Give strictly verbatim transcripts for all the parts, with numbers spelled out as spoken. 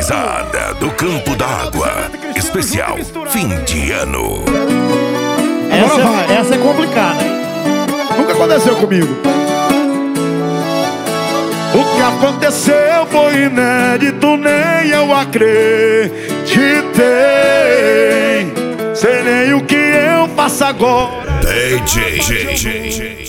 gurizada do Campo d'Água. Especial fim de ano. Essa, vai. essa é complicada, hein? Nunca aconteceu comigo. O que aconteceu foi inédito, nem eu acreditei. Sei nem o que eu faço agora. D J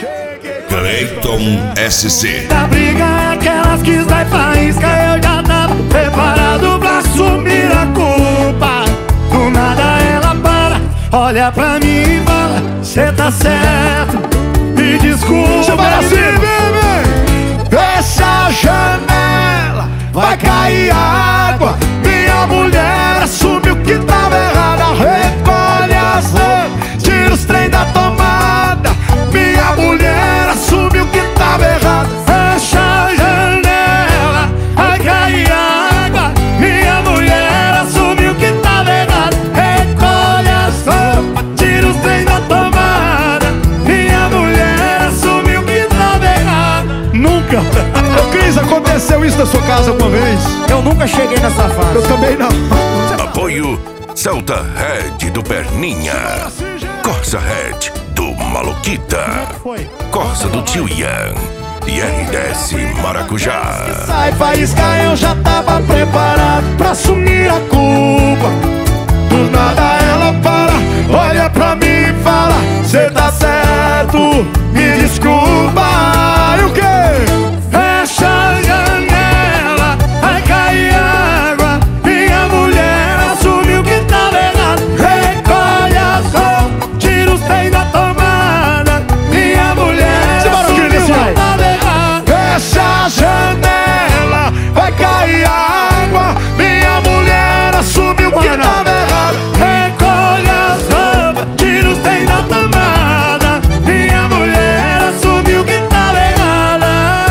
Cleiton S C. A briga é aquelas que sai faísca. Eu já tava preparado pra assumir a culpa. Do nada ela para, olha pra mim e fala: cê tá certo, me desculpa. Você vai assim, bebê. Fecha a janela, vai cair água. Minha mulher assumiu que tava errada. Recolhe as roupas, tira os trem da tomada. Minha mulher assumiu que tava errada. Fecha a janela, vai cair água. Minha mulher assumiu que tava errada. Recolhe as roupas, tira os trem da tomada. Minha mulher assumiu que tava errada. Nunca. Ô Cris, aconteceu isso na sua casa alguma vez? Eu nunca cheguei nessa fase. Eu também não. Apoio Celta Red do Perninha, Corsa Red do Maloquita, Foi. Corsa do Tio Ian e R dez Maracujá. Sai faísca, eu já tava preparado pra assumir a culpa. Do nada ela para, olha pra mim e fala: cê tá certo, me desculpa. E o quê? Fecha a janela, vai cair água. Minha mulher assumiu que tava errado. Recolhe as roupas, tira os trem da tomada. Minha mulher assumiu que tava errado. Fecha a janela, vai cair água. Minha mulher assumiu que tava errado. Recolhe as roupas, tira os trem da tomada. Minha mulher assumiu que tava errada.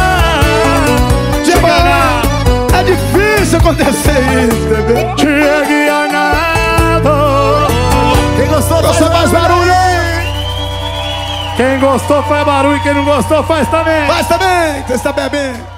Chega, é difícil acontecer isso, bebê. Chega Arnaldo. Quem gostou, Gosta mais barulho? Quem gostou faz barulho, quem não gostou faz também. Faz também, você está bebendo.